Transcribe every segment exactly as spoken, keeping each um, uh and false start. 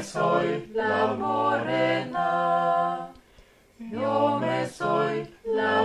soy la morena, yo me soy la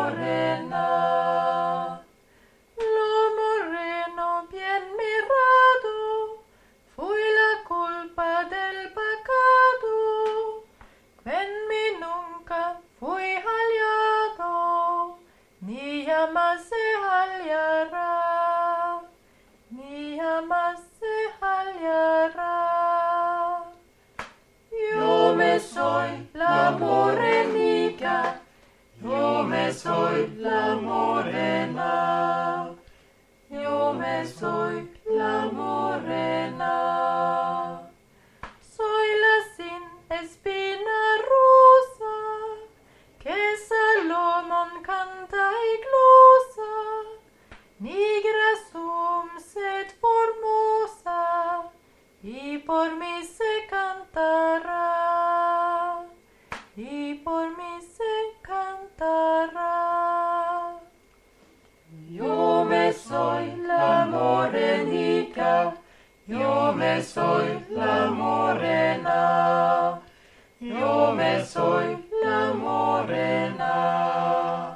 morena. Lo moreno bien mirado fue la culpa del pecado, en mí nunca fui hallado, ni jamás se hallará, ni jamás se hallará. Yo me soy la morenica, yo me soy la morena, yo me soy la morena. Soy la sin espina rosa, que Salomón canta y glosa, nigra sum sed formosa, y por mí se cantará, y por mí se cantará. Yo me soy la morenica, yo me soy la morena, yo me soy la morena.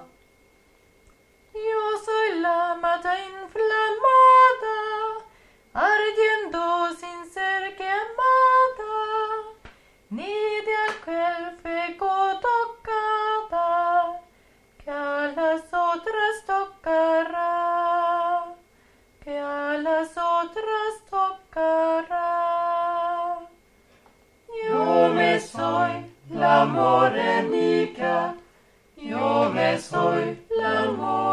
Yo soy la mata inflamada, ardiendo sin ser quemada, ni de aquel fuego tocada, que a las otras tocará, que a las otras tocará. Yo me soy la morenica, yo me soy la morena.